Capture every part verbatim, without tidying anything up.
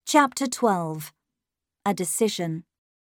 Chapter twelve. A Decision.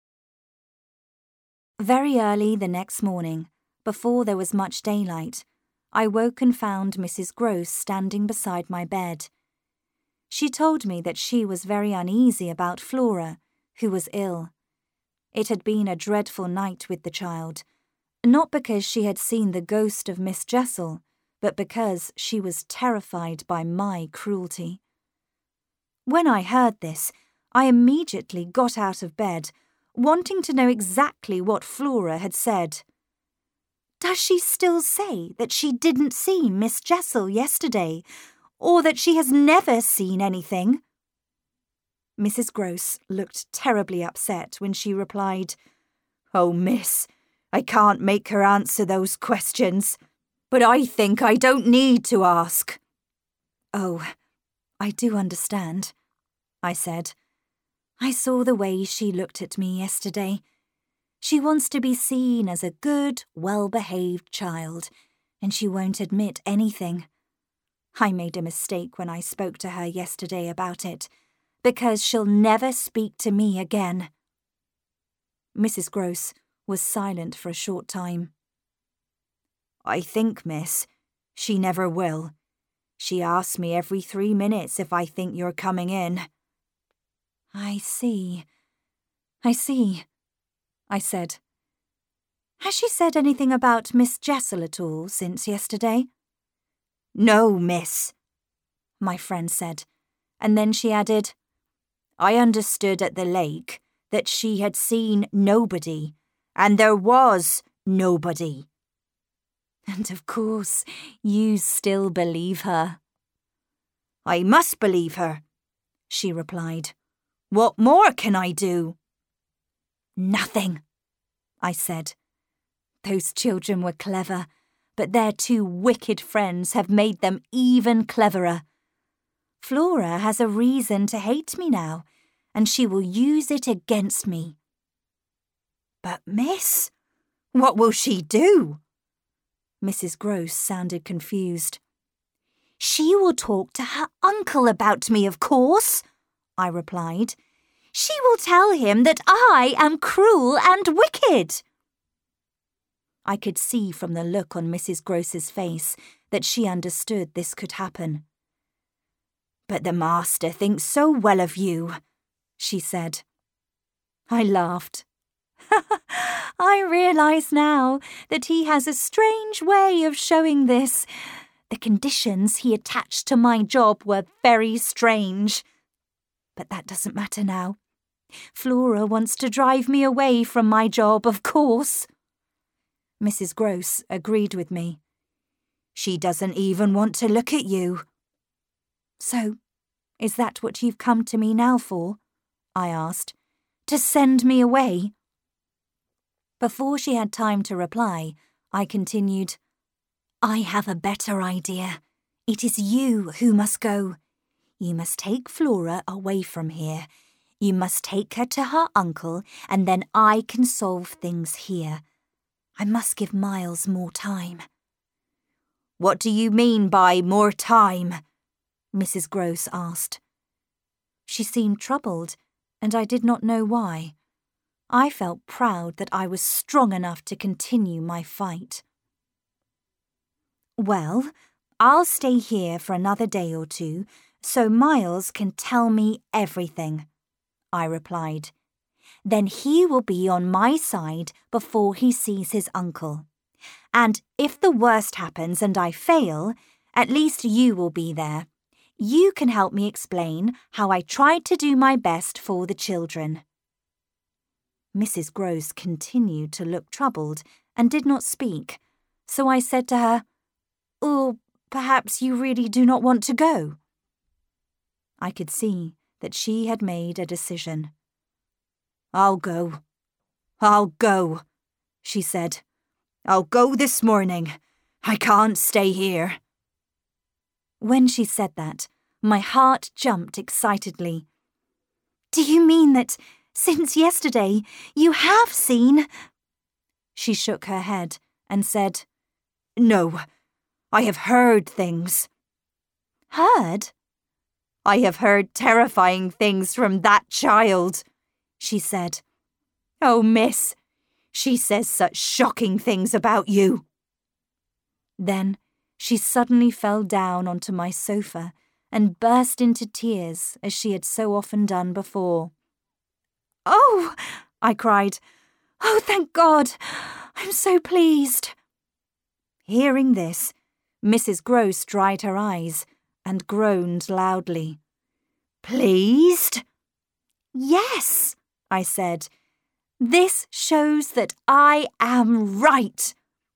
Very early the next morning, before there was much daylight, I woke and found Missus Grose standing beside my bed. She told me that she was very uneasy about Flora, who was ill. It had been a dreadful night with the child, not because she had seen the ghost of Miss Jessel, but because she was terrified by my cruelty. When I heard this, I immediately got out of bed, wanting to know exactly what Flora had said. "Does she still say that she didn't see Miss Jessel yesterday, or that she has never seen anything?" Missus Grose looked terribly upset when she replied, "Oh, miss, I can't make her answer those questions, but I think I don't need to ask." "Oh, I do understand," I said. I saw the way she looked at me yesterday. She wants to be seen as a good, well-behaved child, and she won't admit anything. I made a mistake when I spoke to her yesterday about it, because she'll never speak to me again. Missus Grose was silent for a short time. "I think, miss, she never will. She asks me every three minutes if I think you're coming in." "I see. I see," I said. "Has she said anything about Miss Jessel at all since yesterday?" "No, miss," my friend said, and then she added, "I understood at the lake that she had seen nobody, and there was nobody." "And of course, you still believe her." "I must believe her," she replied. "What more can I do?" "Nothing," I said. Those children were clever, but their two wicked friends have made them even cleverer. Flora has a reason to hate me now, and she will use it against me." "But, miss, what will she do?" Missus Grose sounded confused. "She will talk to her uncle about me, of course," I replied. "She will tell him that I am cruel and wicked." I could see from the look on Missus Grose's face that she understood this could happen. "But the master thinks so well of you," she said. I laughed. I realise now that he has a strange way of showing this. The conditions he attached to my job were very strange. But that doesn't matter now. Flora wants to drive me away from my job, of course. Missus Grose agreed with me. "She doesn't even want to look at you." "So, is that what you've come to me now for?" I asked. "To send me away?" Before she had time to reply, I continued, "I have a better idea. It is you who must go. You must take Flora away from here. You must take her to her uncle, and then I can solve things here. I must give Miles more time." "What do you mean by more time?" Missus Grose asked. She seemed troubled, and I did not know why. I felt proud that I was strong enough to continue my fight. "Well, I'll stay here for another day or two, so Miles can tell me everything," I replied. "Then he will be on my side before he sees his uncle. And if the worst happens and I fail, at least you will be there. You can help me explain how I tried to do my best for the children." Missus Grose continued to look troubled and did not speak, so I said to her, "Or perhaps you really do not want to go?" I could see that she had made a decision. "I'll go. I'll go," she said. "I'll go this morning. I can't stay here." When she said that, my heart jumped excitedly. "Do you mean that, since yesterday, you have seen—" She shook her head and said, "No, I have heard things." "Heard?" I have heard terrifying things from that child, she said. Oh, miss, she says such shocking things about you. Then she suddenly fell down onto my sofa and burst into tears as she had so often done before. Oh, I cried. Oh, thank God. I'm so pleased. Hearing this, Missus Grose dried her eyes and groaned loudly. Pleased? Yes, I said. This shows that I am right.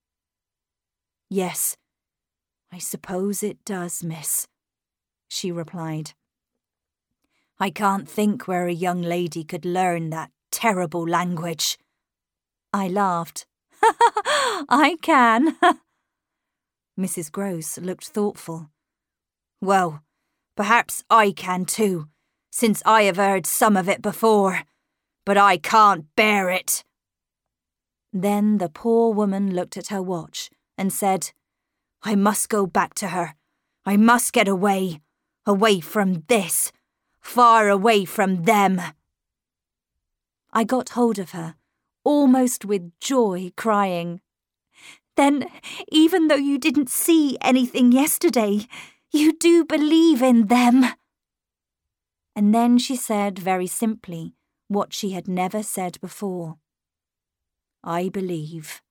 Yes, I suppose it does, miss, she replied. I can't think where a young lady could learn that terrible language. I laughed. I can. Missus Grose looked thoughtful. Well, perhaps I can too, since I have heard some of it before, but I can't bear it. Then the poor woman looked at her watch and said, I must go back to her. I must get away, away from this, far away from them. I got hold of her, almost with joy, crying, Then, even though you didn't see anything yesterday, you do believe in them. And then she said very simply what she had never said before. I believe.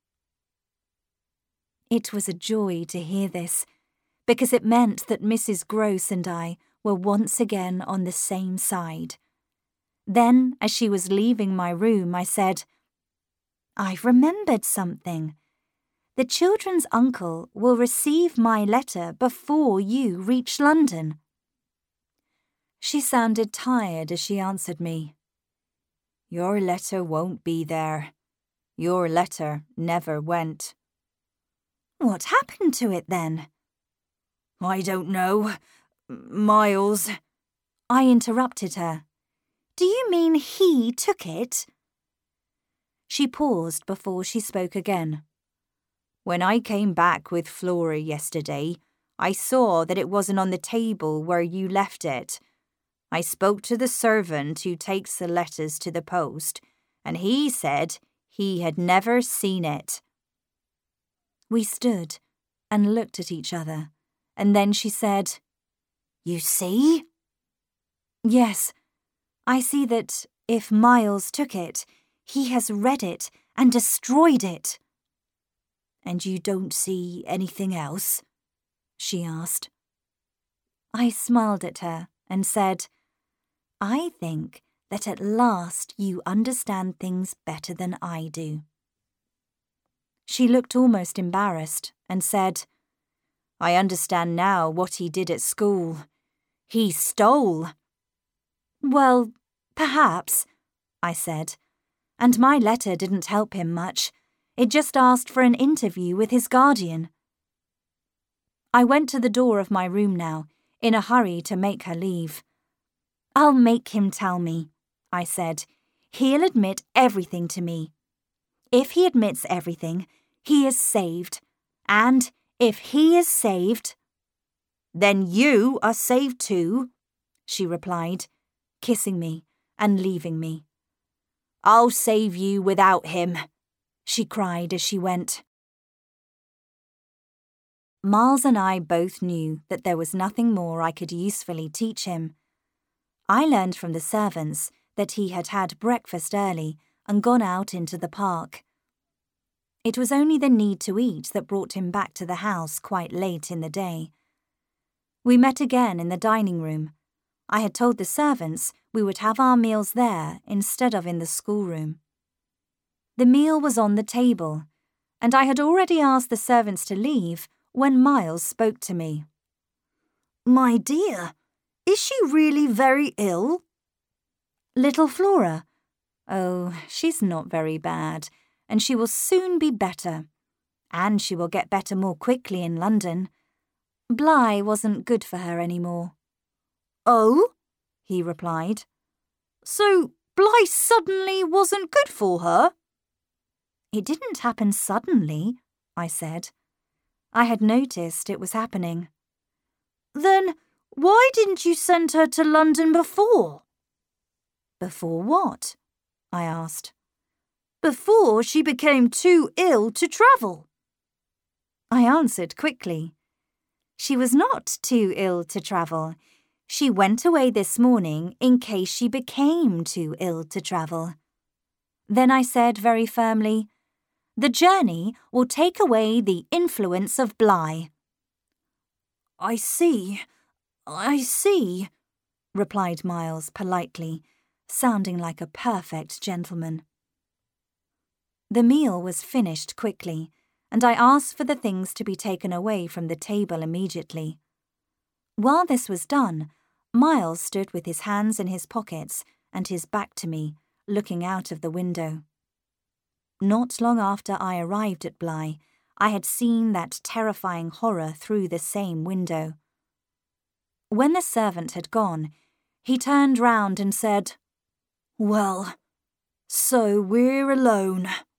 It was a joy to hear this, because it meant that Missus Grose and I were once again on the same side. Then, as she was leaving my room, I said, I've remembered something. The children's uncle will receive my letter before you reach London. She sounded tired as she answered me. Your letter won't be there. Your letter never went. What happened to it then? I don't know. Miles. I interrupted her. Do you mean he took it? She paused before she spoke again. When I came back with Flora yesterday, I saw that it wasn't on the table where you left it. I spoke to the servant who takes the letters to the post, and he said he had never seen it. We stood and looked at each other, and then she said, You see? Yes, I see that if Miles took it, he has read it and destroyed it. And you don't see anything else? She asked. I smiled at her and said, I think that at last you understand things better than I do. She looked almost embarrassed and said, I understand now what he did at school. He stole. Well, perhaps, I said, and my letter didn't help him much. It just asked for an interview with his guardian. I went to the door of my room now, in a hurry to make her leave. I'll make him tell me, I said. He'll admit everything to me. If he admits everything, he is saved. And if he is saved, then you are saved too, she replied, kissing me and leaving me. I'll save you without him, she cried as she went. Miles and I both knew that there was nothing more I could usefully teach him. I learned from the servants that he had had breakfast early and gone out into the park. It was only the need to eat that brought him back to the house quite late in the day. We met again in the dining room. I had told the servants we would have our meals there instead of in the schoolroom. The meal was on the table, and I had already asked the servants to leave when Miles spoke to me. My dear, is she really very ill? Little Flora? Oh, she's not very bad, and she will soon be better. And she will get better more quickly in London. Bly wasn't good for her any more. Oh, he replied. So Bly suddenly wasn't good for her? It didn't happen suddenly, I said. I had noticed it was happening. Then Why didn't you send her to London before? Before what? I asked. Before she became too ill to travel. I answered quickly. She was not too ill to travel. She went away this morning in case she became too ill to travel. Then I said very firmly, the journey will take away the influence of Bly. I see, I see, replied Miles politely, sounding like a perfect gentleman. The meal was finished quickly, and I asked for the things to be taken away from the table immediately. While this was done, Miles stood with his hands in his pockets and his back to me, looking out of the window. Not long after I arrived at Bly, I had seen that terrifying horror through the same window. When the servant had gone, he turned round and said, Well, so we're alone.